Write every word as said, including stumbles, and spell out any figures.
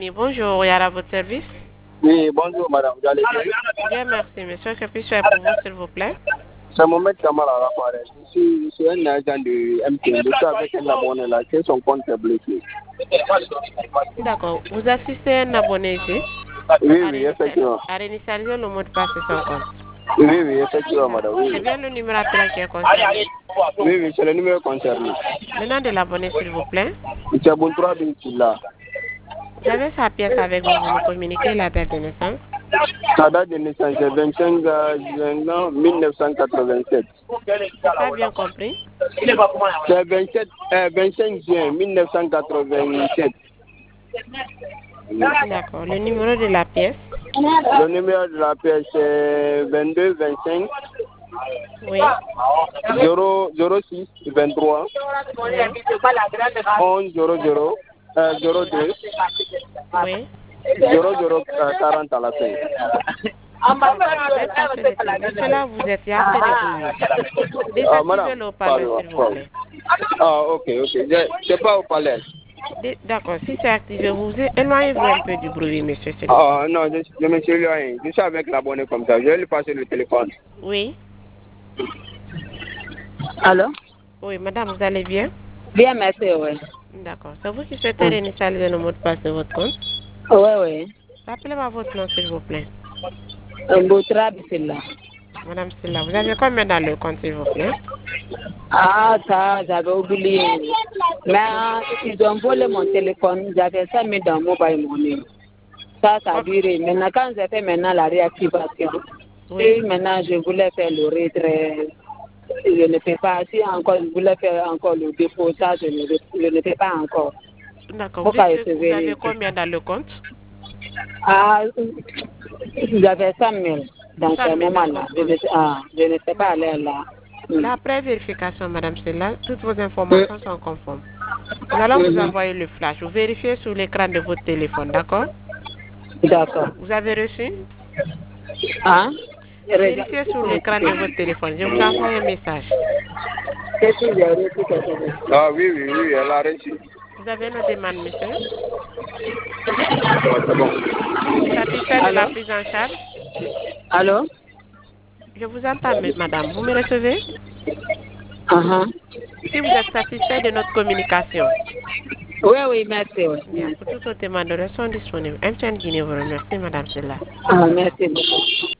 Oui, bonjour, Yara, à votre service. Oui, bonjour madame, vous allez bien? Bien, merci, monsieur. Que puis-je faire pour vous, s'il vous plaît? C'est Mohamed Kamal à l'appareil. Je suis, je suis un agent de M T N. Je suis avec un abonné là, qui son compte est bloqué. D'accord. Vous assistez un abonné ici Oui, à, oui, réinitialiser, effectivement. à réinitialiser le mot de passe de son compte. Oui, oui, effectivement madame. D'accord. Oui, C'est oui, bien le numéro appelant qui est concerné. oui, oui, c'est le numéro concerné. Le nom de l'abonné, s'il vous plaît. C'est Buntura Bintilla. Vous avez sa pièce avec vous, vous nous communiquez la date de naissance. Sa date de naissance est vingt-cinq juin mille neuf cent quatre-vingt-sept. J'ai pas bien compris. C'est vingt-sept, euh, vingt-cinq juin mille neuf cent quatre-vingt-sept. D'accord. Le numéro de la pièce. Le numéro de la pièce est vingt-deux vingt-cinq Oui. zéro zéro six vingt-trois Oui. onze zéro zéro euh, zéro Oui. deux Oui. zéro zéro euh, quarante à la fin. D'accord. Je vais passer le téléphone. Monsieur, là, vous êtes, il y a assez de bruit. Ah, Désactivez madame, le haut-parleur, pardon, s'il vous pardon. plaît. Ah, ok, ok. Je je pas au palais. Dé- D'accord. Si c'est activé, vous é- éloignez-vous un peu du bruit, monsieur, s'il vous plaît. Ah, non, je, je me suis éloigné. Je suis avec l'abonné comme ça. Je vais lui passer le téléphone. Oui. Allô? Oui, madame, vous allez bien? Bien, merci, oui. D'accord. C'est vous qui souhaitez réinitialiser le mot de passe de votre compte? Oui, oui. Rappelez-moi votre nom, s'il vous plaît. Boutra Bissila. Madame Silla, vous avez combien dans le compte, s'il vous plaît? Ah, ça, j'avais oublié. Mais euh, ils ont volé mon téléphone. J'avais ça mis dans mobile money. Ça, ça a Com- duré. Maintenant, quand j'ai fait maintenant la réactivation, Oui. et maintenant je voulais faire le retrait, je ne fais pas. Si encore je voulais faire encore le dépôt, ça, je ne, je ne fais pas encore. D'accord. Vous Faut dites qu'elle que se vous avez vérifie. combien dans le compte? Ah, j'avais cent mille dans cent ce mille dans moment-là. votre Je compte. ne, ah, je ne sais pas D'accord. aller là. Mm. La pré-vérification, madame Silla, toutes vos Mm. informations sont conformes. Nous allons vous Mhm. envoyer le flash. Vous vérifiez sur l'écran de votre téléphone, d'accord? D'accord. Vous avez reçu? Hein? Vérifiez sur l'écran de votre téléphone. Je vous envoie un message. Qu'est-ce que j'ai reçu quelque chose? Ah, oui, oui, oui, elle a reçu. Vous avez une demande, monsieur? Ah, c'est bon. Satisfait de la Allô? prise en charge? Allô? Je vous entends, ma- madame. Vous me recevez? Uh-huh. Si vous êtes satisfait de notre communication, Oui, oui, merci. Oui. bien, Merci. pour toute autre demande, nous restons disponibles. M T N Guinée vous remercie, madame Silla. Au Ah, revoir. merci beaucoup.